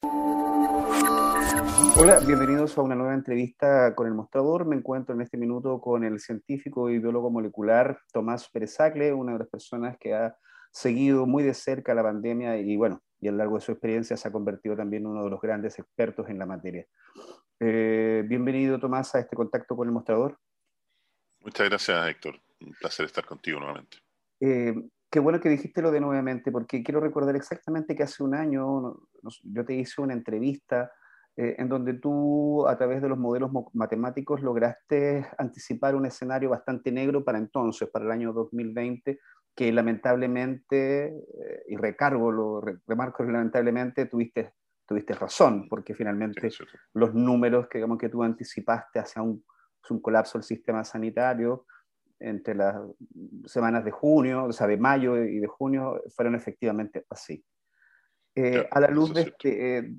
Hola, bienvenidos a una nueva entrevista con El Mostrador. Me encuentro en este minuto con el científico y biólogo molecular Tomás Perezacle, una de las personas que ha seguido muy de cerca la pandemia y bueno, y a lo largo de su experiencia se ha convertido también en uno de los grandes expertos en la materia. Bienvenido, Tomás, a este contacto con El Mostrador. Muchas gracias, Héctor. Un placer estar contigo nuevamente. Eh, Qué bueno que dijiste lo de nuevamente, porque quiero recordar exactamente que hace un año yo te hice una entrevista en donde tú, a través de los modelos matemáticos, lograste anticipar un escenario bastante negro para entonces, para el año 2020, que lamentablemente, y remarco lamentablemente, tuviste razón, porque Sí, finalmente cierto. los números que, digamos, que tú anticipaste hacia un colapso del sistema sanitario entre las semanas de junio, o sea, de mayo y de junio, fueron efectivamente así. Claro, A la luz eso es de cierto.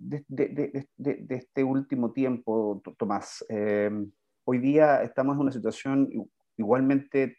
de este último tiempo, Tomás, hoy día estamos en una situación igualmente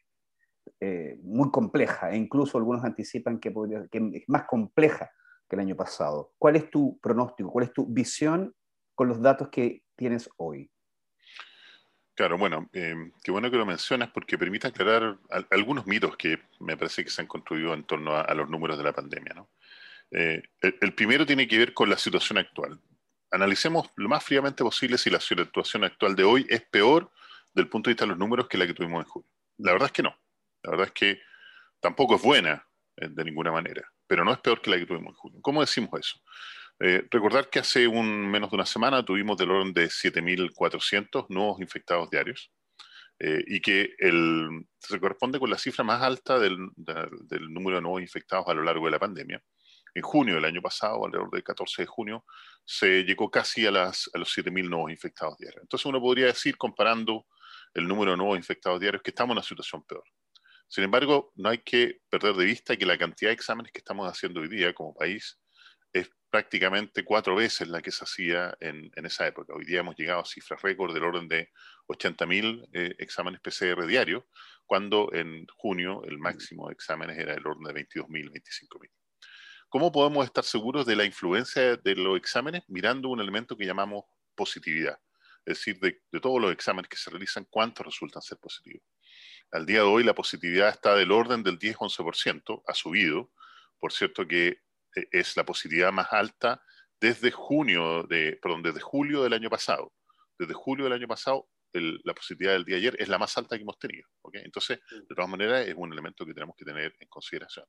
muy compleja, e incluso algunos anticipan que es más compleja que el año pasado. ¿Cuál es tu pronóstico? ¿Cuál es tu visión con los datos que tienes hoy? Claro, bueno, qué bueno que lo mencionas porque permite aclarar algunos mitos que me parece que se han construido en torno a los números de la pandemia, ¿no? El primero tiene que ver con la situación actual. Analicemos lo más fríamente posible si la situación actual de hoy es peor del punto de vista de los números que la que tuvimos en julio. La verdad es que no. La verdad es que tampoco es buena de ninguna manera, pero no es peor que la que tuvimos en julio. ¿Cómo decimos eso? Recordar que hace menos de una semana tuvimos del orden de 7.400 nuevos infectados diarios y que se corresponde con la cifra más alta del número de nuevos infectados a lo largo de la pandemia. En junio del año pasado, alrededor del 14 de junio, se llegó casi a los 7.000 nuevos infectados diarios. Entonces uno podría decir, comparando el número de nuevos infectados diarios, que estamos en una situación peor. Sin embargo, no hay que perder de vista que la cantidad de exámenes que estamos haciendo hoy día como país es prácticamente 4 veces la que se hacía en esa época. Hoy día hemos llegado a cifras récord del orden de 80.000 exámenes PCR diarios, cuando en junio el máximo de exámenes era del orden de 22.000, 25.000. ¿Cómo podemos estar seguros de la influencia de los exámenes? Mirando un elemento que llamamos positividad. Es decir, de todos los exámenes que se realizan, ¿cuántos resultan ser positivos? Al día de hoy la positividad está del orden del 10-11%, ha subido, por cierto que es la positividad más alta desde julio del año pasado. Desde julio del año pasado, la positividad del día de ayer es la más alta que hemos tenido. ¿Okay? Entonces, de todas maneras, es un elemento que tenemos que tener en consideración.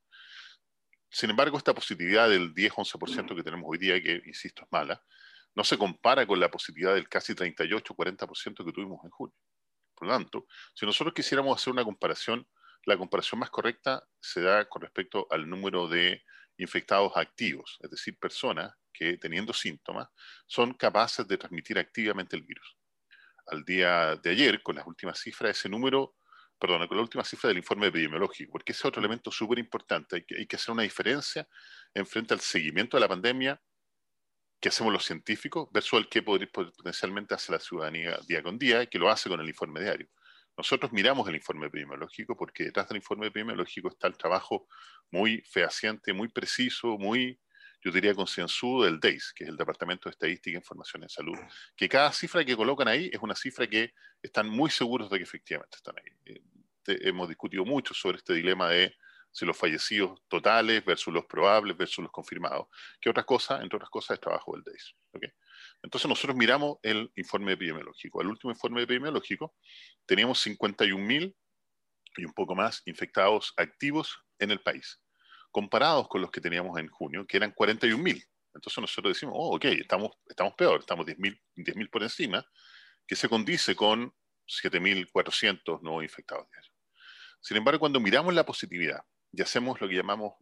Sin embargo, esta positividad del 10-11% que tenemos hoy día, que insisto es mala, no se compara con la positividad del casi 38-40% que tuvimos en julio. Por lo tanto, si nosotros quisiéramos hacer una comparación, la comparación más correcta se da con respecto al número de infectados activos, es decir, personas que teniendo síntomas son capaces de transmitir activamente el virus. Al día de ayer, con las últimas cifras, con la última cifra del informe epidemiológico, porque ese es otro elemento súper importante. Hay que hacer una diferencia en frente al seguimiento de la pandemia que hacemos los científicos versus el que potencialmente hace la ciudadanía día con día, que lo hace con el informe diario. Nosotros miramos el informe epidemiológico porque detrás del informe epidemiológico está el trabajo muy fehaciente, muy preciso, yo diría, concienzudo del DEIS, que es el Departamento de Estadística e Información en Salud, que cada cifra que colocan ahí es una cifra que están muy seguros de que efectivamente están ahí. Hemos discutido mucho sobre este dilema de si los fallecidos totales versus los probables versus los confirmados, que entre otras cosas, es trabajo del DEIS. ¿Okay? Entonces nosotros miramos el informe epidemiológico. El último informe epidemiológico teníamos 51.000 y un poco más infectados activos en el país, comparados con los que teníamos en junio, que eran 41.000. Entonces nosotros decimos, oh, ok, estamos peor, estamos 10.000 por encima, que se condice con 7.400 nuevos infectados diarios. Sin embargo, cuando miramos la positividad y hacemos lo que llamamos,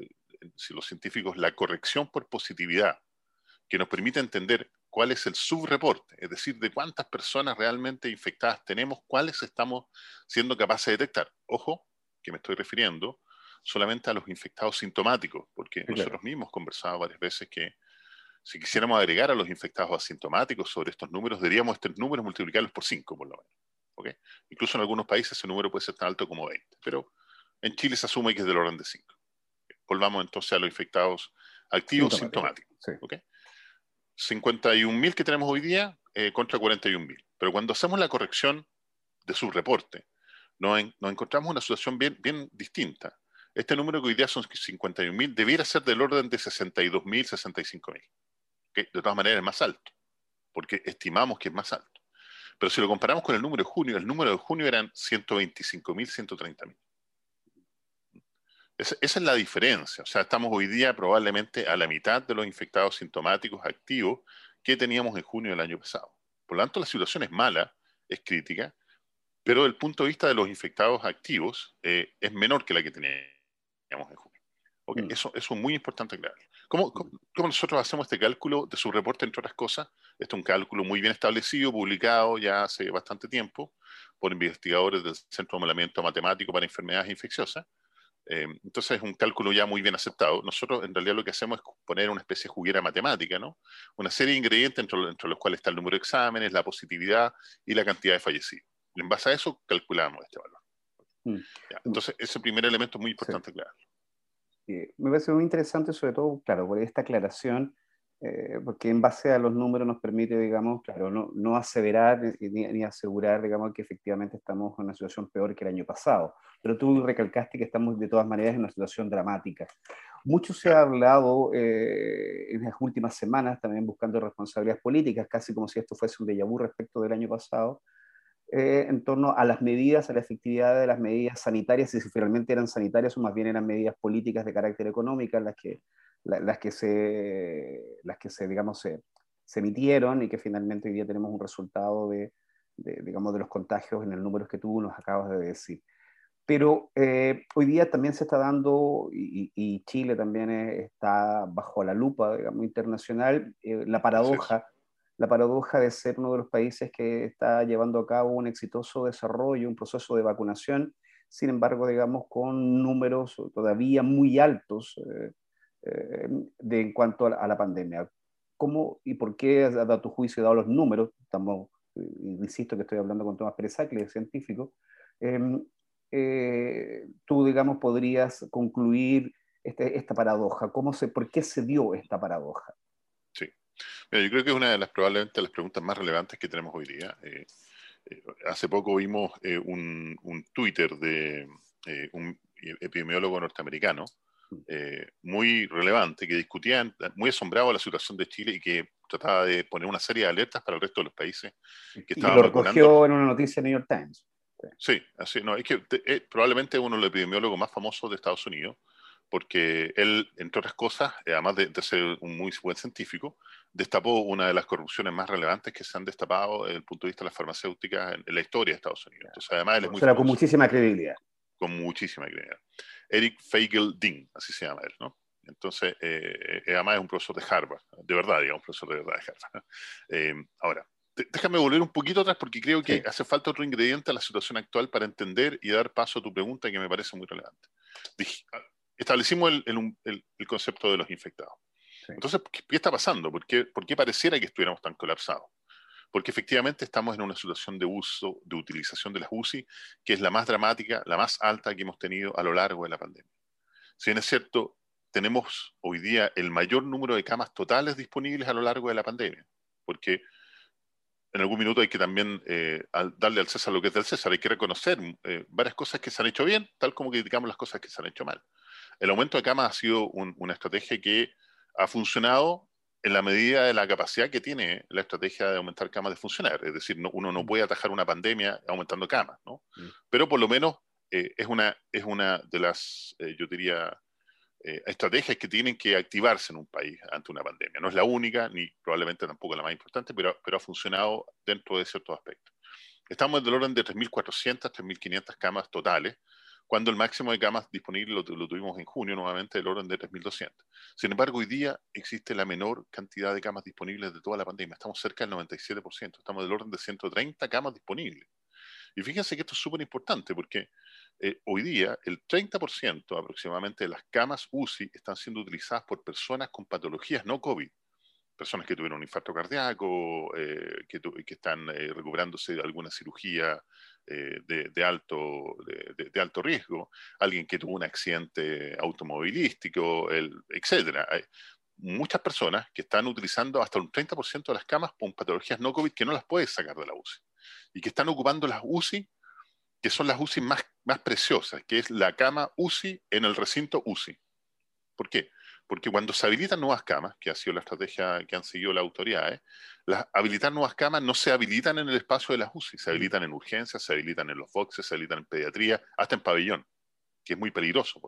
si los científicos, la corrección por positividad, que nos permite entender cuál es el subreporte, es decir, de cuántas personas realmente infectadas tenemos, cuáles estamos siendo capaces de detectar. Ojo, que me estoy refiriendo solamente a los infectados sintomáticos, porque Sí, claro. nosotros mismos conversado varias veces que si quisiéramos agregar a los infectados asintomáticos sobre estos números, deberíamos estos números multiplicarlos por 5 por lo menos. ¿Okay? Incluso en algunos países ese número puede ser tan alto como 20, pero en Chile se asume que es del orden de 5. Volvamos entonces a los infectados activos Sintomático. sintomáticos. Sí. ¿Okay? 51.000 que tenemos hoy día contra 41.000. Pero cuando hacemos la corrección de su reporte, nos encontramos una situación bien, bien distinta. Este número que hoy día son 51.000 debiera ser del orden de 62.000, 65.000. ¿Okay? De todas maneras es más alto, porque estimamos que es más alto. Pero si lo comparamos con el número de junio, el número de junio eran 125.000, 130.000. Esa es la diferencia. O sea, estamos hoy día probablemente a la mitad de los infectados sintomáticos activos que teníamos en junio del año pasado. Por lo tanto, la situación es mala, es crítica, pero desde el punto de vista de los infectados activos es menor que la que teníamos en junio. Okay. Eso es muy importante aclarar. ¿Cómo nosotros hacemos este cálculo de su reporte, entre otras cosas? Este es un cálculo muy bien establecido, publicado ya hace bastante tiempo por investigadores del Centro de Modelamiento Matemático para Enfermedades Infecciosas. Entonces es un cálculo ya muy bien aceptado. Nosotros en realidad lo que hacemos es poner una especie de juguera matemática, ¿no? Una serie de ingredientes entre los cuales está el número de exámenes, la positividad y la cantidad de fallecidos. En base a eso calculamos este valor. Ya, entonces ese primer elemento es muy importante, sí. claro. Me parece muy interesante, sobre todo, claro, por esta aclaración, porque en base a los números nos permite, digamos, claro, no aseverar ni asegurar, digamos, que efectivamente estamos en una situación peor que el año pasado. Pero tú recalcaste que estamos de todas maneras en una situación dramática. Mucho se ha hablado en las últimas semanas, también buscando responsabilidades políticas, casi como si esto fuese un déjà vu respecto del año pasado, en torno a las medidas, a la efectividad de las medidas sanitarias, si finalmente eran sanitarias o más bien eran medidas políticas de carácter económico las que se digamos, se emitieron y que finalmente hoy día tenemos un resultado digamos, de los contagios en el número que tú nos acabas de decir. Pero hoy día también se está dando, y Chile también está bajo la lupa, digamos, internacional, la paradoja de ser uno de los países que está llevando a cabo un exitoso desarrollo, un proceso de vacunación, sin embargo, digamos, con números todavía muy altos en cuanto a la pandemia. ¿Cómo y por qué, a tu juicio, dado los números, insisto que estoy hablando con Tomás Pérez Sacle, científico, eh, tú, digamos, podrías concluir esta paradoja? ¿Por qué se dio esta paradoja? Sí. Mira, yo creo que es una de las probablemente las preguntas más relevantes que tenemos hoy día. Hace poco vimos un Twitter de un epidemiólogo norteamericano muy relevante que discutía, muy asombrado de la situación de Chile y que trataba de poner una serie de alertas para el resto de los países que Y que estaban lo vacunando. recogió en una noticia de New York Times. Sí, así, no, es que probablemente uno de los epidemiólogos más famosos de Estados Unidos, porque él, entre otras cosas, además de ser un muy buen científico, destapó una de las corrupciones más relevantes que se han destapado desde el punto de vista de las farmacéuticas en la historia de Estados Unidos. Entonces, además, él es O muy sea, con famoso, muchísima credibilidad. con muchísima credibilidad. Eric Feigl-Dean, así se llama él, ¿no? Entonces, además es un profesor de Harvard, de verdad, digamos, profesor de verdad de Harvard. Ahora, déjame volver un poquito atrás porque creo que Sí. hace falta otro ingrediente a la situación actual para entender y dar paso a tu pregunta que me parece muy relevante. Establecimos el concepto de los infectados. Sí. Entonces, ¿qué está pasando? ¿Por qué pareciera que estuviéramos tan colapsados? Porque efectivamente estamos en una situación de uso, de utilización de las UCI, que es la más dramática, la más alta que hemos tenido a lo largo de la pandemia. Si bien es cierto, tenemos hoy día el mayor número de camas totales disponibles a lo largo de la pandemia, porque en algún minuto hay que también darle al César lo que es del César. Hay que reconocer varias cosas que se han hecho bien, tal como criticamos las cosas que se han hecho mal. El aumento de camas ha sido una estrategia que ha funcionado en la medida de la capacidad que tiene la estrategia de aumentar camas de funcionar. Es decir, uno no puede atajar una pandemia aumentando camas, ¿no? Pero por lo menos es una de las, yo diría, estrategias que tienen que activarse en un país ante una pandemia. No es la única, ni probablemente tampoco la más importante, pero ha funcionado dentro de ciertos aspectos. Estamos del orden de 3.400, 3.500 camas totales, cuando el máximo de camas disponibles lo tuvimos en junio, nuevamente del orden de 3.200. Sin embargo, hoy día existe la menor cantidad de camas disponibles de toda la pandemia. Estamos cerca del 97%, estamos del orden de 130 camas disponibles. Y fíjense que esto es súper importante porque hoy día el 30% aproximadamente de las camas UCI están siendo utilizadas por personas con patologías no COVID. Personas que tuvieron un infarto cardíaco, que están recuperándose de alguna cirugía de alto riesgo, alguien que tuvo un accidente automovilístico, etcétera. muchas personas que están utilizando hasta un 30% de las camas con patologías no COVID que no las puedes sacar de la UCI y que están ocupando las UCI, que son las UCI más preciosas, que es la cama UCI en el recinto UCI. ¿Por qué? Porque cuando se habilitan nuevas camas, que ha sido la estrategia que han seguido las autoridades, habilitar nuevas camas no se habilitan en el espacio de las UCI, se habilitan en urgencias, se habilitan en los boxes, se habilitan en pediatría, hasta en pabellón, que es muy peligroso.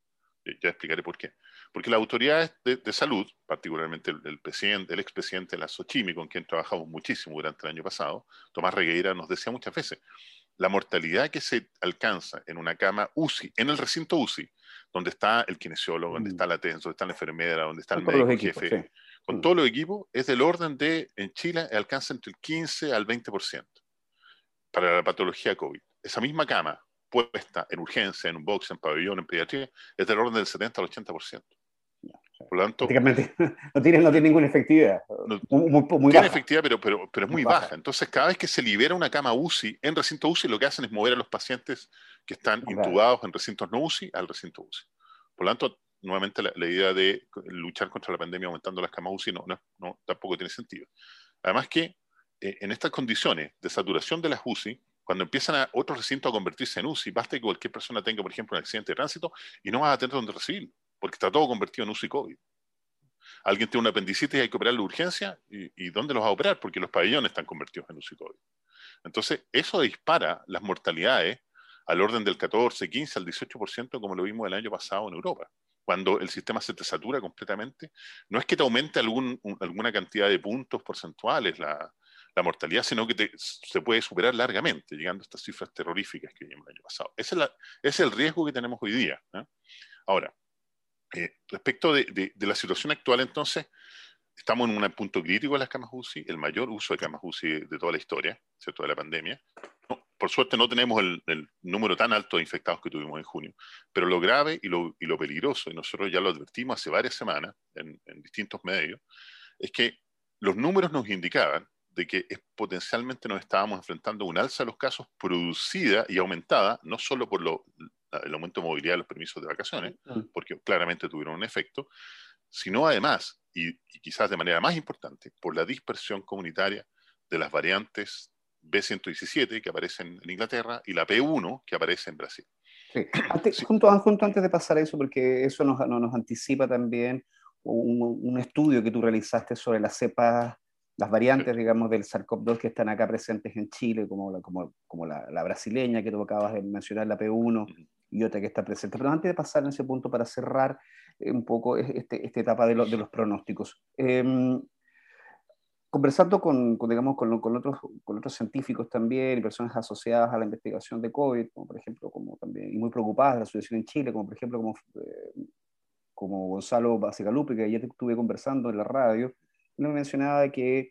Ya explicaré por qué. Porque las autoridades de salud, particularmente el expresidente de la Sochimi, con quien trabajamos muchísimo durante el año pasado, Tomás Regueira, nos decía muchas veces, la mortalidad que se alcanza en una cama UCI, en el recinto UCI, donde está el kinesiólogo, donde está la TENS, donde está la enfermera, donde está el Con todos los médico equipos, jefe, sí. con todos los equipos, es del orden de, en Chile, alcanza entre el 15 al 20% para la patología COVID. Esa misma cama puesta en urgencia, en un box, en pabellón, en pediatría, es del orden del 70 al 80%. Por lo tanto, prácticamente no tiene ninguna efectividad, no, muy tiene baja. efectividad, pero es Muy muy baja. baja. Entonces, cada vez que se libera una cama UCI en recinto UCI, lo que hacen es mover a los pacientes que están Más grave. intubados en recintos no UCI al recinto UCI. Por lo tanto, nuevamente la idea de luchar contra la pandemia aumentando las camas UCI tampoco tiene sentido. Además que en estas condiciones de saturación de las UCI, cuando empiezan otros recintos a convertirse en UCI, basta que cualquier persona tenga, por ejemplo, un accidente de tránsito y no va a tener donde recibirlo, porque está todo convertido en UCI COVID. Alguien tiene una apendicitis y hay que operarlo de urgencia, ¿y dónde los va a operar? Porque los pabellones están convertidos en UCI COVID. Entonces, eso dispara las mortalidades al orden del 14, 15, al 18%, como lo vimos el año pasado en Europa. Cuando el sistema se te satura completamente, no es que te aumente alguna cantidad de puntos porcentuales la mortalidad, sino que se puede superar largamente, llegando a estas cifras terroríficas que vimos el año pasado. Ese es el riesgo que tenemos hoy día. Ahora, respecto de la situación actual, entonces, estamos en un punto crítico de las camas UCI, el mayor uso de camas UCI de toda la historia, ¿cierto?, de la pandemia. No, por suerte no tenemos el número tan alto de infectados que tuvimos en junio, pero lo grave y lo peligroso, y nosotros ya lo advertimos hace varias semanas en distintos medios, es que los números nos indicaban de que potencialmente nos estábamos enfrentando a un alza de los casos producida y aumentada, no solo por el aumento de movilidad de los permisos de vacaciones, porque claramente tuvieron un efecto, sino además, y quizás de manera más importante, por la dispersión comunitaria de las variantes B117 que aparecen en Inglaterra y la P1 que aparece en Brasil. Sí. Sí. Junto antes de pasar a eso, porque eso nos anticipa también un estudio que tú realizaste sobre las cepas, las variantes, digamos, del SARS-CoV-2 que están acá presentes en Chile, como la brasileña que tú acabas de mencionar, la P1, y otra que está presente. Pero antes de pasar en ese punto, para cerrar un poco esta etapa de los pronósticos. Conversando digamos, con otros científicos también y personas asociadas a la investigación de COVID, como por ejemplo, también, y muy preocupadas de la situación en Chile, como por ejemplo como Gonzalo Bacigalupi, que ayer estuve conversando en la radio, él me mencionaba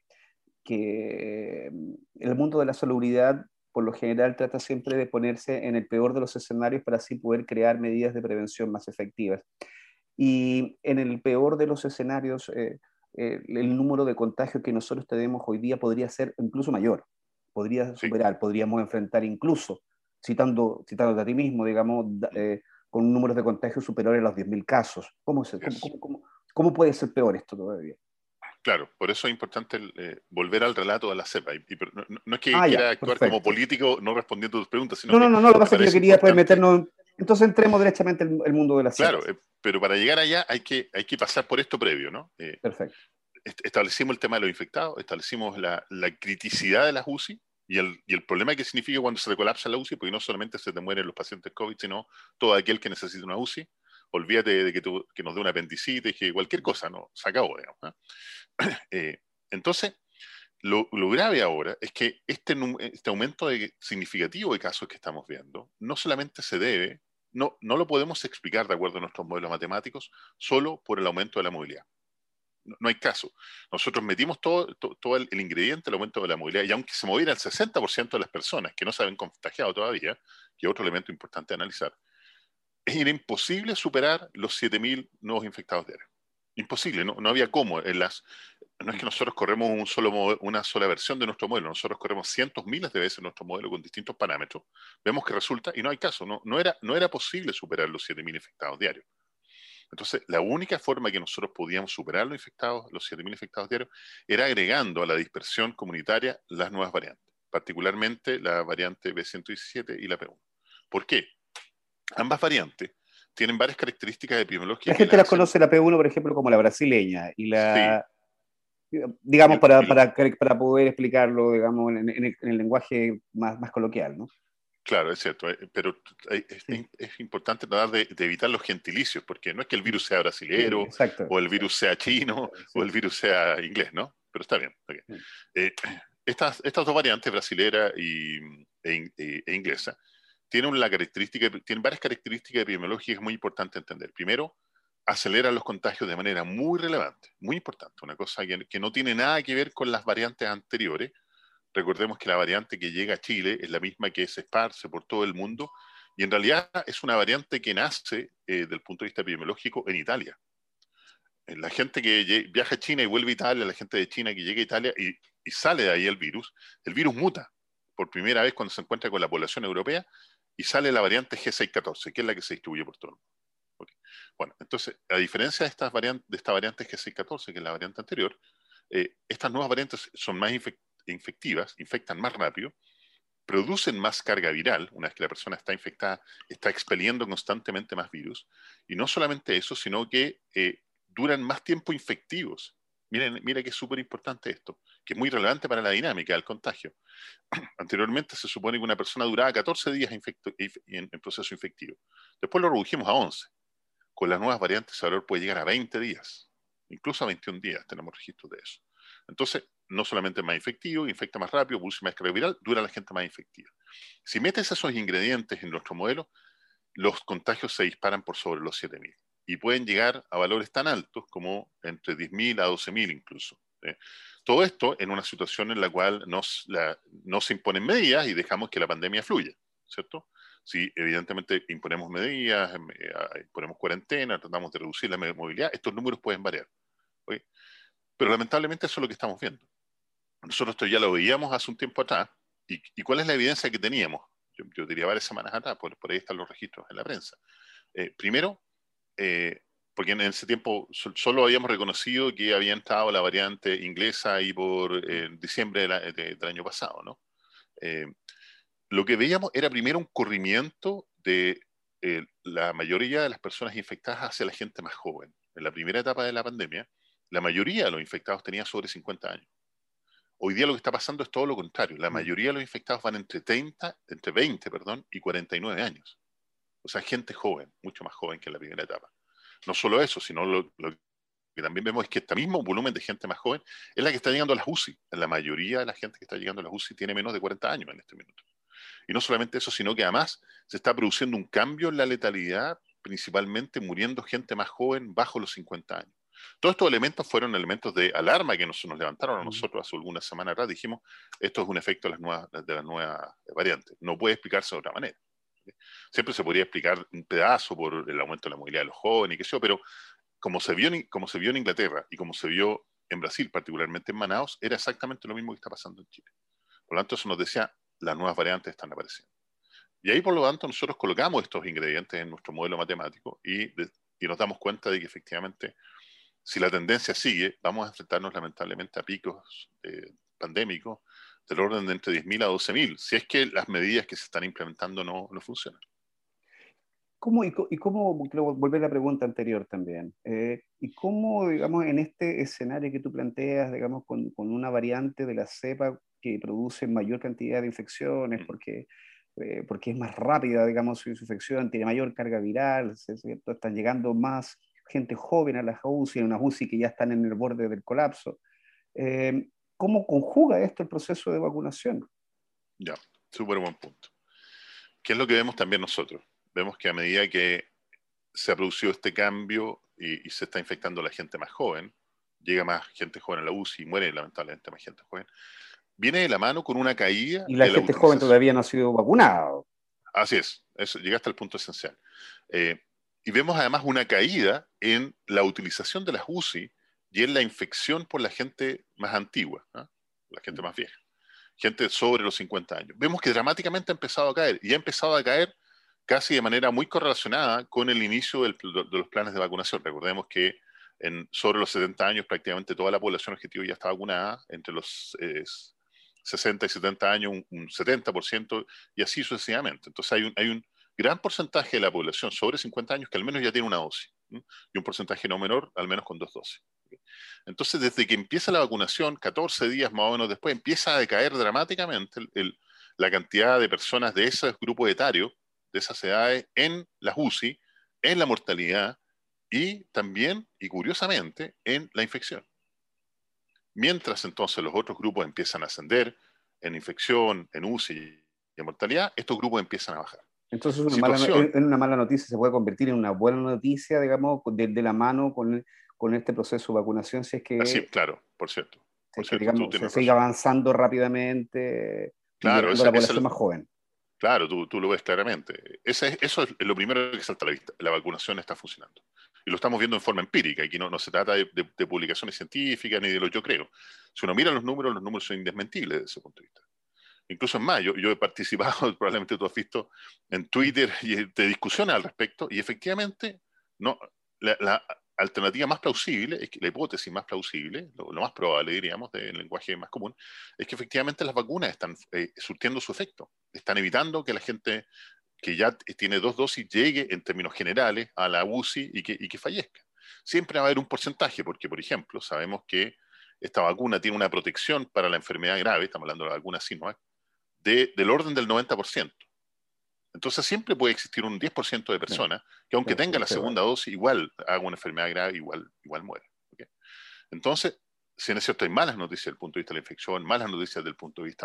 que el mundo de la salubridad por lo general trata siempre de ponerse en el peor de los escenarios para así poder crear medidas de prevención más efectivas. Y en el peor de los escenarios, el número de contagios que nosotros tenemos hoy día podría ser incluso mayor, podría Sí. superar, podríamos enfrentar incluso, citándote a ti mismo, digamos, con números de contagios superiores a los 10.000 casos. ¿Cómo puede ser peor esto todavía? Claro, por eso es importante volver al relato de la cepa. No es que Ya, quiera actuar como perfecto. político no respondiendo a tus preguntas, sino No, que no, no, lo que me pasa es que yo parece quería pues importante. meternos. Entonces entremos derechamente el mundo de las Claro, cepas. pero para llegar allá hay que pasar por esto previo, ¿no? Perfecto. Establecimos el tema de los infectados, establecimos la criticidad de las UCI y el problema que significa cuando se te colapsa la UCI, porque no solamente se te mueren los pacientes COVID, sino todo aquel que necesita una UCI. Olvídate de que nos dé una apendicitis, que cualquier cosa, no, se acabó, digamos, ¿no? Entonces, lo grave ahora es que este aumento significativo de casos que estamos viendo no solamente se debe, no lo podemos explicar de acuerdo a nuestros modelos matemáticos solo por el aumento de la movilidad. No hay caso. Nosotros metimos todo el ingrediente, el aumento de la movilidad, y aunque se moviera el 60% de las personas que no se habían contagiado todavía, que es otro elemento importante a analizar, era imposible superar los 7.000 nuevos infectados diarios. Imposible, no había cómo. No es que nosotros corremos una sola versión de nuestro modelo, nosotros corremos cientos, miles de veces nuestro modelo con distintos parámetros, vemos que resulta y no hay caso, no era posible superar los 7.000 infectados diarios. Entonces, la única forma que nosotros podíamos superar los infectados, los 7.000 infectados diarios, era agregando a la dispersión comunitaria las nuevas variantes, particularmente la variante B117 y la P1. ¿Por qué? Ambas variantes tienen varias características La epidemiológicas que gente las las hacen, conoce la P1, por ejemplo, como la brasileña, y sí, la, digamos, y para poder explicarlo, digamos, en el lenguaje más coloquial, ¿no? claro, es cierto, pero Sí, es importante tratar de evitar los gentilicios, porque no es que el virus sea sí, brasilero, exacto. o el virus sea chino, o Sí, el virus sea inglés, ¿no? Pero está bien. Ok. sí. Eh, estas dos variantes, brasilera e inglesa, tienen varias características epidemiológicas muy importantes entender. Primero, aceleran los contagios de manera muy relevante, muy importante, una cosa que no tiene nada que ver con las variantes anteriores. Recordemos que la variante que llega a Chile es la misma que se esparce por todo el mundo y en realidad es una variante que nace desde el punto de vista epidemiológico en Italia. La gente que viaja a China y vuelve a Italia, la gente de China que llega a Italia y sale de ahí el virus muta por primera vez cuando se encuentra con la población europea y sale la variante G614, que es la que se distribuye por todo el mundo. Okay. Bueno, entonces, a diferencia de esta variante G614, que es la variante anterior, estas nuevas variantes son más infectivas, infectan más rápido, producen más carga viral, una vez que la persona está infectada, está expeliendo constantemente más virus, y no solamente eso, sino que duran más tiempo infectivos. Mira que es súper importante esto, que es muy relevante para la dinámica del contagio. Anteriormente se supone que una persona duraba 14 días en proceso infectivo. Después lo redujimos a 11. Con las nuevas variantes, el valor puede llegar a 20 días, incluso a 21 días, tenemos registros de eso. Entonces, no solamente es más efectivo, infecta más rápido, produce más carga viral, dura la gente más infectiva. Si metes esos ingredientes en nuestro modelo, los contagios se disparan por sobre los 7.000 y pueden llegar a valores tan altos como entre 10.000 a 12.000 incluso. Todo esto en una situación en la cual no se imponen medidas y dejamos que la pandemia fluya, ¿cierto? Si evidentemente imponemos medidas, imponemos cuarentena, tratamos de reducir la movilidad, estos números pueden variar. ¿Okay? Pero lamentablemente eso es lo que estamos viendo. Nosotros esto ya lo veíamos hace un tiempo atrás. ¿Y cuál es la evidencia que teníamos? Yo diría varias semanas atrás, por ahí están los registros en la prensa. Primero, porque en ese tiempo solo habíamos reconocido que había entrado la variante inglesa ahí por diciembre del año pasado, ¿no? Eh, lo que veíamos era primero un corrimiento de la mayoría de las personas infectadas hacia la gente más joven. En la primera etapa de la pandemia, la mayoría de los infectados tenía sobre 50 años. Hoy día lo que está pasando es todo lo contrario. La mayoría de los infectados van entre 20, perdón, y 49 años. O sea, gente joven, mucho más joven que en la primera etapa. No solo eso, sino lo que también vemos es que este mismo volumen de gente más joven es la que está llegando a las UCI. La mayoría de la gente que está llegando a las UCI tiene menos de 40 años en este minuto. Y no solamente eso, sino que además se está produciendo un cambio en la letalidad, principalmente muriendo gente más joven bajo los 50 años. Todos estos elementos fueron elementos de alarma que nos levantaron a nosotros hace algunas semanas atrás. Dijimos, esto es un efecto de las nuevas variantes. No puede explicarse de otra manera. Siempre se podría explicar un pedazo por el aumento de la movilidad de los jóvenes y qué sé yo, pero como se vio en Inglaterra y como se vio en Brasil, particularmente en Manaus, era exactamente lo mismo que está pasando en Chile. Por lo tanto, eso nos decía, las nuevas variantes están apareciendo. Y ahí, por lo tanto, nosotros colocamos estos ingredientes en nuestro modelo matemático y nos damos cuenta de que efectivamente, si la tendencia sigue, vamos a enfrentarnos lamentablemente a picos pandémicos del orden de entre 10.000 a 12.000, si es que las medidas que se están implementando no funcionan. Quiero volver a la pregunta anterior también, ¿y cómo, digamos, en este escenario que tú planteas, digamos, con una variante de la cepa que produce mayor cantidad de infecciones, porque es más rápida, digamos, su infección, tiene mayor carga viral, ¿cierto? Están llegando más gente joven a las UCI, unas UCI que ya están en el borde del colapso? Eh, ¿Cómo conjuga esto el proceso de vacunación? Ya, súper buen punto. ¿Qué es lo que vemos también nosotros? Vemos que a medida que se ha producido este cambio y se está infectando la gente más joven, llega más gente joven a la UCI y muere lamentablemente más gente joven, viene de la mano con una caída Y la de la gente joven utilización. todavía no ha sido vacunada. Así es, eso, llegaste al punto esencial. Eh, y vemos además una caída en la utilización de las UCI y en la infección por la gente más antigua, ¿no? La gente más vieja, gente sobre los 50 años. Vemos que dramáticamente ha empezado a caer y ha empezado a caer casi de manera muy correlacionada con el inicio de los planes de vacunación. Recordemos que sobre los 70 años prácticamente toda la población objetivo ya está vacunada, entre los 60 y 70 años un 70% y así sucesivamente. Entonces hay un gran porcentaje de la población sobre 50 años que al menos ya tiene una dosis, ¿no? Y un porcentaje no menor al menos con 2 dosis. Entonces, desde que empieza la vacunación, 14 días más o menos después, empieza a decaer dramáticamente la cantidad de personas de esos grupos etarios, de esas edades, en las UCI, en la mortalidad y también, y curiosamente, en la infección. Mientras entonces los otros grupos empiezan a ascender en infección, en UCI y en mortalidad, estos grupos empiezan a bajar. Entonces Situación. una mala noticia se puede convertir en una buena noticia, digamos, de la mano con este proceso de vacunación, si es Así, que, claro, por cierto. Por cierto, tú digamos, se tienes sigue razón. avanzando rápidamente y Claro, llegando a la población más joven. claro, tú lo ves claramente. Eso es lo primero que salta a la vista. La vacunación está funcionando. Y lo estamos viendo en forma empírica. Aquí no se trata de publicaciones científicas ni de lo yo creo. Si uno mira los números son indesmentibles desde ese punto de vista. Incluso en más, yo he participado, probablemente tú has visto, en Twitter y de discusiones al respecto, y efectivamente no, la alternativa más plausible, es que la hipótesis más plausible, lo más probable, diríamos, del lenguaje más común, es que efectivamente las vacunas están surtiendo su efecto, están evitando que la gente que ya tiene 2 dosis llegue en términos generales a la UCI y que fallezca. Siempre va a haber un porcentaje, porque, por ejemplo, sabemos que esta vacuna tiene una protección para la enfermedad grave, estamos hablando de la vacuna Sinovac, del orden del 90%. Entonces siempre puede existir un 10% de Claro, personas que aunque claro, tenga la segunda dosis, igual haga una enfermedad grave, igual muere. ¿Okay? Entonces, si es cierto, hay malas noticias desde el punto de vista de la infección, malas noticias desde el punto de vista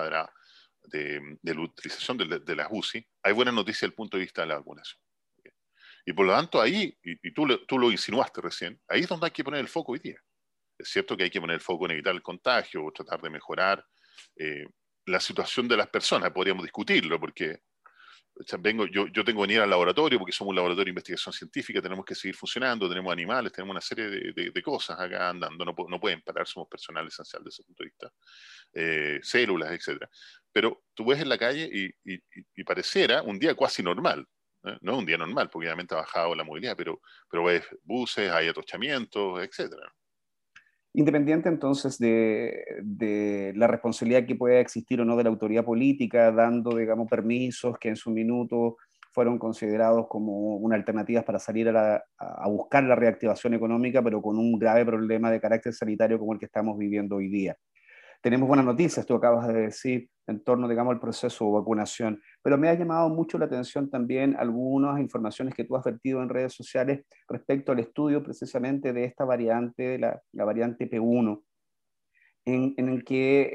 de la utilización de las UCI, hay buenas noticias desde el punto de vista de la vacunación. ¿Okay? Y por lo tanto, ahí, y tú lo insinuaste recién, ahí es donde hay que poner el foco hoy día. Es cierto que hay que poner el foco en evitar el contagio o tratar de mejorar eh, la situación de las personas. Podríamos discutirlo porque yo tengo que venir al laboratorio porque somos un laboratorio de investigación científica, tenemos que seguir funcionando, tenemos animales, tenemos una serie de cosas acá andando, no pueden parar, somos personal esencial desde ese punto de vista, células, etcétera. Pero tú ves en la calle y pareciera un día cuasi normal. No es un día normal, porque obviamente ha bajado la movilidad, pero ves buses, hay atochamientos, etcétera. Independiente entonces de la responsabilidad que pueda existir o no de la autoridad política, dando, digamos, permisos que en su minuto fueron considerados como una alternativa para salir a buscar la reactivación económica, pero con un grave problema de carácter sanitario como el que estamos viviendo hoy día. Tenemos buenas noticias, tú acabas de decir, en torno, digamos, al proceso de vacunación, pero me ha llamado mucho la atención también algunas informaciones que tú has vertido en redes sociales respecto al estudio precisamente de esta variante, la variante P1, en el que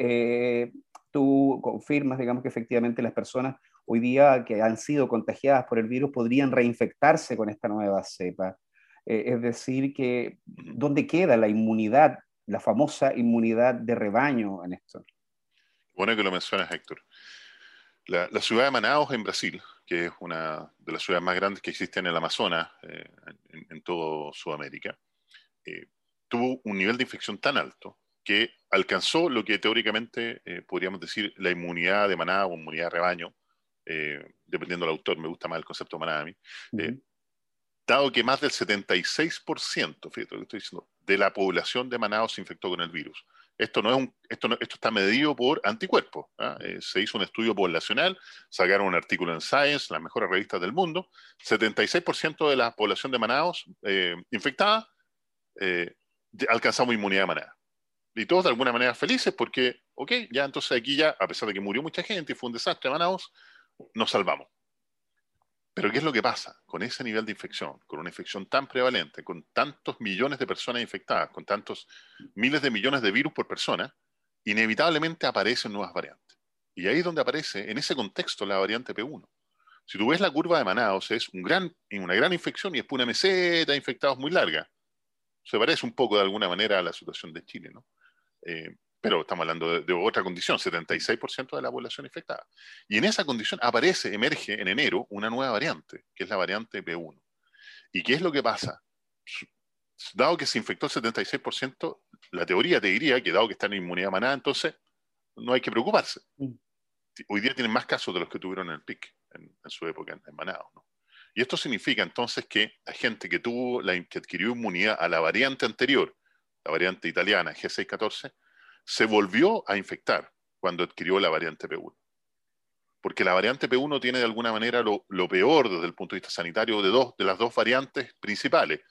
tú confirmas, digamos, que efectivamente las personas hoy día que han sido contagiadas por el virus podrían reinfectarse con esta nueva cepa. Es decir, que ¿dónde queda la inmunidad, la famosa inmunidad de rebaño en esto? Bueno que lo mencionas, Héctor. La ciudad de Manaus en Brasil, que es una de las ciudades más grandes que existen en el Amazonas, en todo Sudamérica, eh, tuvo un nivel de infección tan alto que alcanzó lo que teóricamente podríamos decir la inmunidad de manada o inmunidad de rebaño, dependiendo del autor, me gusta más el concepto de manada a mí, Uh eh, -huh. dado que más del 76%, fíjate lo que estoy diciendo, de la población de Manaus se infectó con el virus. Esto está medido por anticuerpos. ¿Ah? Se hizo un estudio poblacional, sacaron un artículo en Science, las mejores revistas del mundo. 76% de la población de Manaus infectada alcanzamos inmunidad de manada. Y todos de alguna manera felices porque, ok, ya entonces aquí ya, a pesar de que murió mucha gente y fue un desastre Manaus, nos salvamos. Pero ¿qué es lo que pasa? Con ese nivel de infección, con una infección tan prevalente, con tantos millones de personas infectadas, con tantos miles de millones de virus por persona, inevitablemente aparecen nuevas variantes. Y ahí es donde aparece, en ese contexto, la variante P1. Si tú ves la curva de Manaus, es una gran infección y después una meseta de infectados muy larga. Se parece un poco de alguna manera a la situación de Chile, ¿no? Pero estamos hablando de otra condición, 76% de la población infectada. Y en esa condición emerge en enero una nueva variante, que es la variante P1. ¿Y qué es lo que pasa? Dado que se infectó el 76%, la teoría te diría que dado que está en inmunidad manada, entonces no hay que preocuparse. Hoy día tienen más casos de los que tuvieron en el pic en su época en Manaus, ¿no? Y esto significa entonces que la gente que que adquirió inmunidad a la variante anterior, la variante italiana G614, se volvió a infectar cuando adquirió la variante P1. Porque la variante P1 tiene de alguna manera lo peor desde el punto de vista sanitario de las dos variantes principales.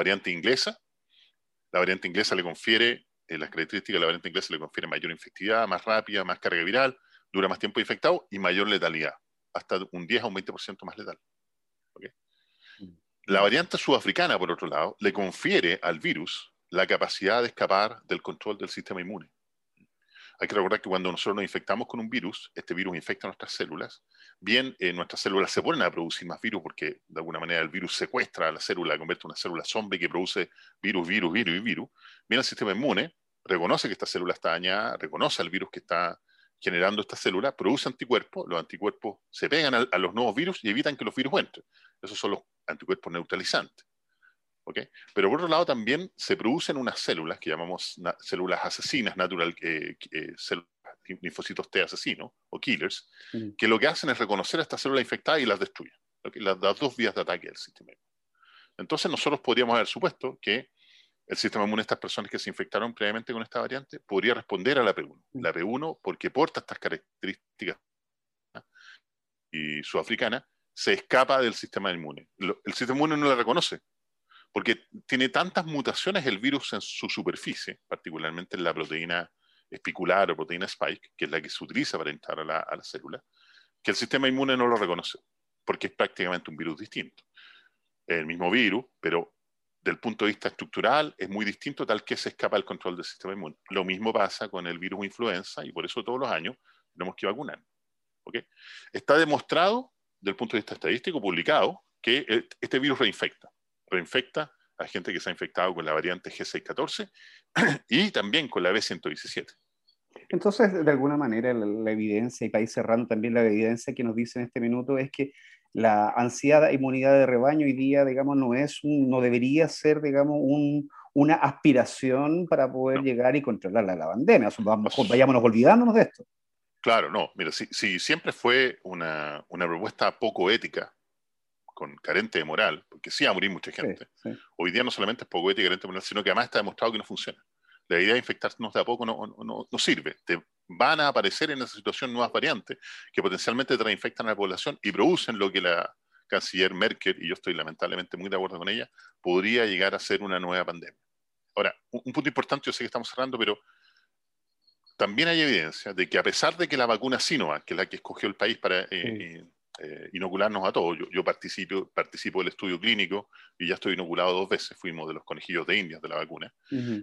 La variante inglesa le confiere, las características de la variante inglesa le confiere mayor infectividad, más rápida, más carga viral, dura más tiempo infectado y mayor letalidad, hasta un 10 a un 20% más letal. ¿Okay? La variante sudafricana, por otro lado, le confiere al virus la capacidad de escapar del control del sistema inmune. Hay que recordar que cuando nosotros nos infectamos con un virus, este virus infecta nuestras células. Bien, nuestras células se ponen a producir más virus porque de alguna manera el virus secuestra a la célula, convierte en una célula zombie que produce virus, virus, virus y virus. Bien, el sistema inmune reconoce que esta célula está dañada, reconoce al virus que está generando esta célula, produce anticuerpos, los anticuerpos se pegan a los nuevos virus y evitan que los virus entren. Esos son los anticuerpos neutralizantes. ¿Okay? Pero por otro lado también se producen unas células que llamamos células asesinas, células, linfocitos T asesinos o killers, que lo que hacen es reconocer a esta célula infectada y las destruyen. ¿Okay? Las dos vías de ataque del sistema inmune. Entonces nosotros podríamos haber supuesto que el sistema inmune de estas personas que se infectaron previamente con esta variante podría responder a la P1. La P1, porque porta estas características y sudafricana, se escapa del sistema inmune. El sistema inmune no la reconoce, porque tiene tantas mutaciones el virus en su superficie, particularmente en la proteína espicular o proteína spike, que es la que se utiliza para entrar a la célula, que el sistema inmune no lo reconoce, porque es prácticamente un virus distinto. Es el mismo virus, pero del punto de vista estructural es muy distinto, tal que se escapa del control del sistema inmune. Lo mismo pasa con el virus influenza y por eso todos los años tenemos que vacunar. ¿Okay? Está demostrado, desde el punto de vista estadístico, publicado, que este virus reinfecta a gente que se ha infectado con la variante G614 y también con la B117. Entonces, de alguna manera, la evidencia, y para ir cerrando también la evidencia que nos dice en este minuto, es que la ansiada inmunidad de rebaño hoy día, digamos, no debería ser, digamos, una aspiración para poder No. llegar y controlar la pandemia. Vayámonos olvidándonos de esto. Claro, no. Mira, si siempre fue una propuesta poco ética, carente de moral, porque sí va a morir mucha gente. Sí, sí. Hoy día no solamente es poco ética y carente de moral, sino que además está demostrado que no funciona. La idea de infectarnos de a poco no sirve. Te van a aparecer en esa situación nuevas variantes que potencialmente te reinfectan a la población y producen lo que la canciller Merkel, y yo estoy lamentablemente muy de acuerdo con ella, podría llegar a ser una nueva pandemia. Ahora, un punto importante, yo sé que estamos cerrando, pero también hay evidencia de que a pesar de que la vacuna Sinovac, que es la que escogió el país para inocularnos a todos, yo participo del estudio clínico y ya estoy inoculado 2 veces, fuimos de los conejillos de Indias de la vacuna.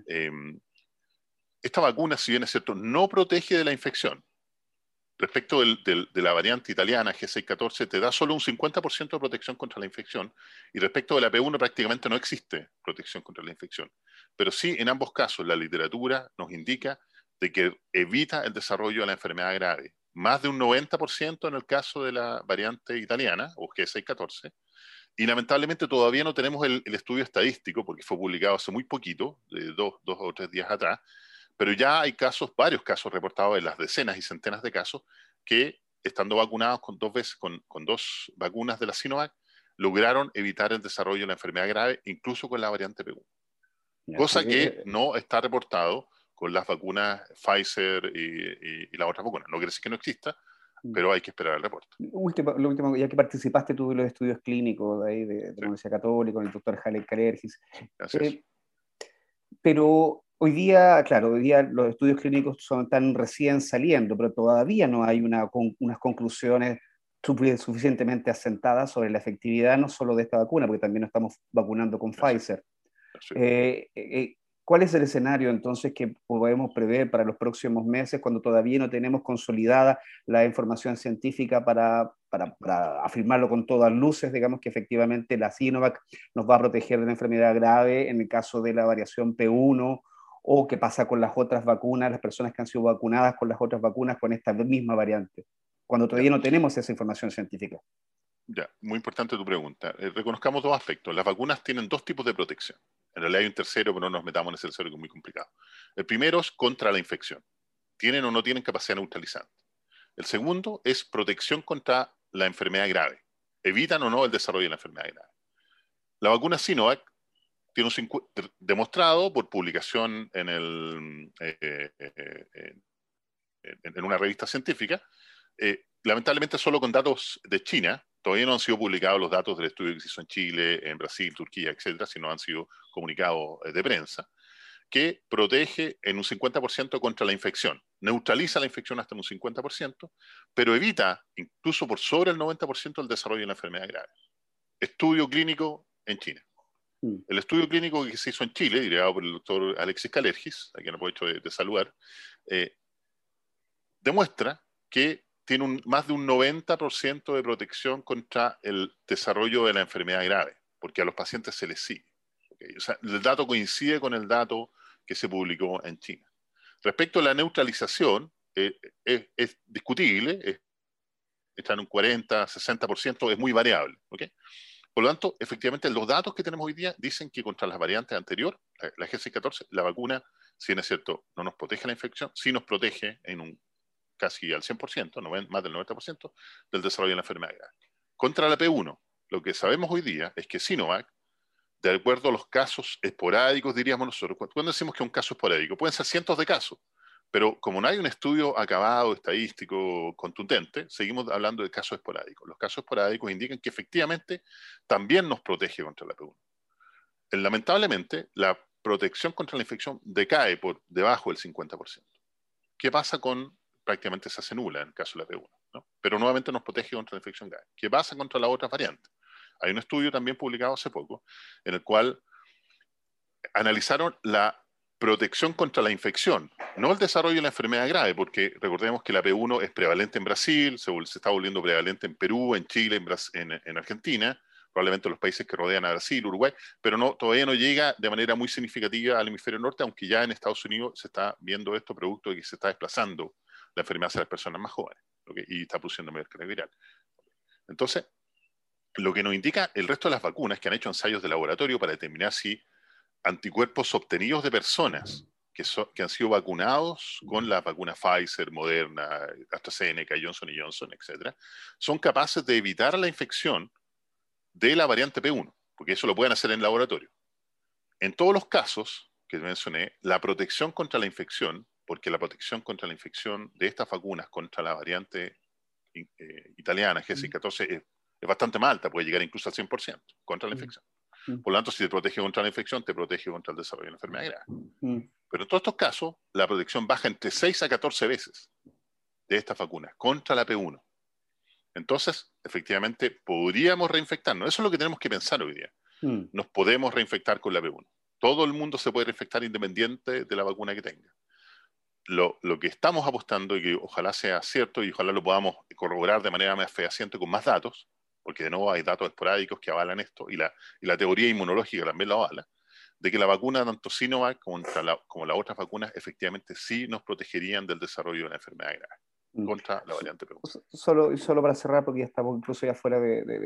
Esta vacuna, si bien es cierto, no protege de la infección. Respecto de la variante italiana G614, te da solo un 50% de protección contra la infección, y respecto de la P1 prácticamente no existe protección contra la infección. Pero sí, en ambos casos, la literatura nos indica de que evita el desarrollo de la enfermedad grave. Más de un 90% en el caso de la variante italiana, o G614, y lamentablemente todavía no tenemos el estudio estadístico, porque fue publicado hace muy poquito, de dos o 3 días atrás, pero ya hay varios casos reportados en las decenas y centenas de casos que, estando vacunados con 2 vacunas de la Sinovac, lograron evitar el desarrollo de la enfermedad grave, incluso con la variante P1. Cosa que no está reportado con las vacunas Pfizer y las otras vacunas. No quiere decir que no exista, pero hay que esperar el reporte. Lo último, ya que participaste tú de los estudios clínicos de la Universidad Católica, con el doctor Halek Kalergis, pero hoy día, claro, hoy día los estudios clínicos están recién saliendo, pero todavía no hay unas conclusiones suficientemente asentadas sobre la efectividad no solo de esta vacuna, porque también nos estamos vacunando con Pfizer. ¿Cuál es el escenario entonces que podemos prever para los próximos meses cuando todavía no tenemos consolidada la información científica para afirmarlo con todas luces, digamos que efectivamente la Sinovac nos va a proteger de la enfermedad grave en el caso de la variación P1, o qué pasa con las otras vacunas, las personas que han sido vacunadas con las otras vacunas con esta misma variante, cuando todavía no tenemos esa información científica? Ya, muy importante tu pregunta. Reconozcamos 2 aspectos. Las vacunas tienen 2 tipos de protección. En realidad hay un tercero, pero no nos metamos en ese tercero que es muy complicado. El primero es contra la infección. ¿Tienen o no tienen capacidad neutralizante? El segundo es protección contra la enfermedad grave. evitan o no el desarrollo de la enfermedad grave. La vacuna Sinovac tiene demostrado por publicación en una revista científica, lamentablemente solo con datos de China. Todavía no han sido publicados los datos del estudio que se hizo en Chile, en Brasil, Turquía, etcétera, sino han sido comunicados de prensa, que protege en un 50% contra la infección. Neutraliza la infección hasta en un 50%, pero evita, incluso por sobre el 90%, el desarrollo de la enfermedad grave. Estudio clínico en China. El estudio clínico que se hizo en Chile, liderado por el doctor Alexis Calergis, a quien aprovecho de saludar, demuestra que tiene más de un 90% de protección contra el desarrollo de la enfermedad grave, porque a los pacientes se les sigue. ¿Okay? O sea, el dato coincide con el dato que se publicó en China. Respecto a la neutralización, es discutible, está en un 40, 60%, es muy variable. ¿Okay? Por lo tanto, efectivamente, los datos que tenemos hoy día dicen que contra las variantes anteriores, la G614, la vacuna, si bien es cierto, no nos protege la infección, sí nos protege en un casi al 100%, más del 90% del desarrollo de la enfermedad grave. Contra la P1, lo que sabemos hoy día es que Sinovac, de acuerdo a los casos esporádicos, diríamos nosotros, cuando decimos que un caso esporádico, pueden ser cientos de casos, pero como no hay un estudio acabado, estadístico, contundente, seguimos hablando de casos esporádicos. Los casos esporádicos indican que efectivamente también nos protege contra la P1. Lamentablemente, la protección contra la infección decae por debajo del 50%. ¿Qué pasa con prácticamente se hace nula en el caso de la P1, ¿no? Pero nuevamente nos protege contra la infección grave. ¿Qué pasa contra las otras variantes? Hay un estudio también publicado hace poco en el cual analizaron la protección contra la infección, no el desarrollo de la enfermedad grave, porque recordemos que la P1 es prevalente en Brasil, se está volviendo prevalente en Perú, en Chile, en Argentina, probablemente los países que rodean a Brasil, Uruguay, pero todavía no llega de manera muy significativa al hemisferio norte, aunque ya en Estados Unidos se está viendo esto producto de que se está desplazando la enfermedad hacia las personas más jóvenes, ¿okay? Y está produciendo mayor carga viral. Entonces, lo que nos indica el resto de las vacunas que han hecho ensayos de laboratorio para determinar si anticuerpos obtenidos de personas que han sido vacunados con la vacuna Pfizer, Moderna, AstraZeneca, Johnson Johnson, etc., son capaces de evitar la infección de la variante P1, porque eso lo pueden hacer en laboratorio. En todos los casos que mencioné, la protección contra la infección, porque la protección contra la infección de estas vacunas contra la variante italiana, G614, es bastante más alta, puede llegar incluso al 100% contra la infección. Por lo tanto, si te protege contra la infección, te protege contra el desarrollo de la enfermedad grave. Pero en todos estos casos, la protección baja entre 6 a 14 veces de estas vacunas contra la P1. Entonces, efectivamente, podríamos reinfectarnos. Eso es lo que tenemos que pensar hoy día. Nos podemos reinfectar con la P1. Todo el mundo se puede reinfectar independiente de la vacuna que tenga. Lo que estamos apostando, y que ojalá sea cierto y ojalá lo podamos corroborar de manera más fehaciente con más datos, porque de nuevo hay datos esporádicos que avalan esto, y la teoría inmunológica también lo avala, de que la vacuna tanto Sinovac como las otras vacunas efectivamente sí nos protegerían del desarrollo de la enfermedad grave contra la variante P1. Solo para cerrar, porque ya estamos incluso ya fuera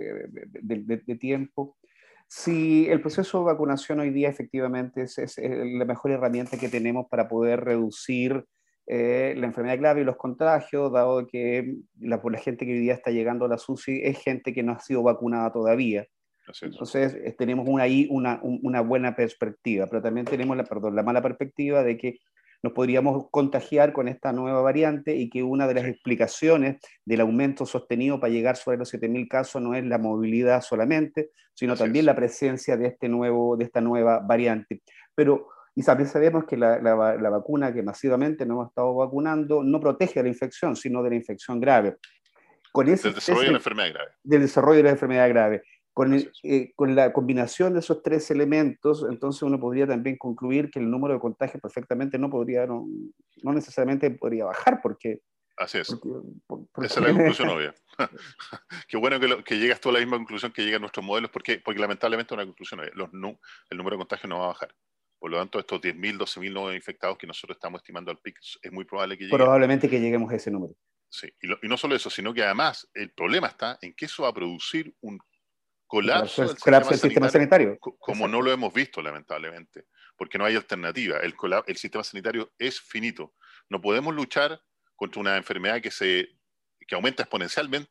de tiempo. Si el proceso de vacunación hoy día efectivamente es la mejor herramienta que tenemos para poder reducir la enfermedad grave y los contagios, dado que la gente que hoy día está llegando a la SUSI es gente que no ha sido vacunada todavía. Entonces tenemos ahí una buena perspectiva, pero también tenemos la mala perspectiva de que nos podríamos contagiar con esta nueva variante y que una de las explicaciones del aumento sostenido para llegar sobre los 7.000 casos no es la movilidad solamente, sino también la presencia de esta nueva variante. Pero y también sabemos que la vacuna que masivamente nos hemos estado vacunando no protege de la infección, sino de la infección grave. Del desarrollo de la enfermedad grave. Del desarrollo de la enfermedad grave. Con la combinación de esos tres elementos, entonces uno podría también concluir que el número de contagios perfectamente no necesariamente podría bajar, porque... Así es. Esa es la conclusión obvia. Qué bueno que llegas tú a la misma conclusión que llegan nuestros modelos, porque lamentablemente una conclusión obvia. El número de contagios no va a bajar. Por lo tanto, estos 10.000, 12.000 nuevos infectados que nosotros estamos estimando al pic, es muy probable que lleguen. Probablemente que lleguemos a ese número. Sí, y no solo eso, sino que además el problema está en que eso va a producir un colapso del sistema sanitario, como no lo hemos visto lamentablemente, porque no hay alternativa. El sistema sanitario es finito. No podemos luchar contra una enfermedad que aumenta exponencialmente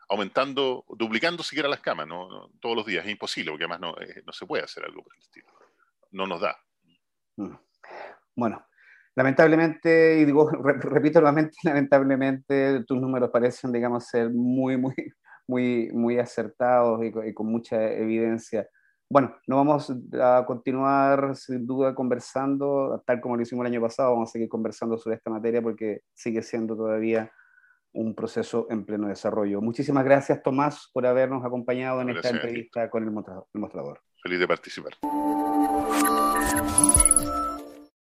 aumentando, duplicando siquiera las camas, todos los días. Es imposible, porque además no se puede hacer algo por el estilo. No nos da. Bueno, lamentablemente, y digo, repito nuevamente, lamentablemente tus números parecen, digamos, ser muy acertados y con mucha evidencia. Bueno, no vamos a continuar sin duda conversando, tal como lo hicimos el año pasado, vamos a seguir conversando sobre esta materia porque sigue siendo todavía un proceso en pleno desarrollo. Muchísimas gracias, Tomás, por habernos acompañado en esta Gracias a ti. entrevista con el mostrador. Feliz de participar.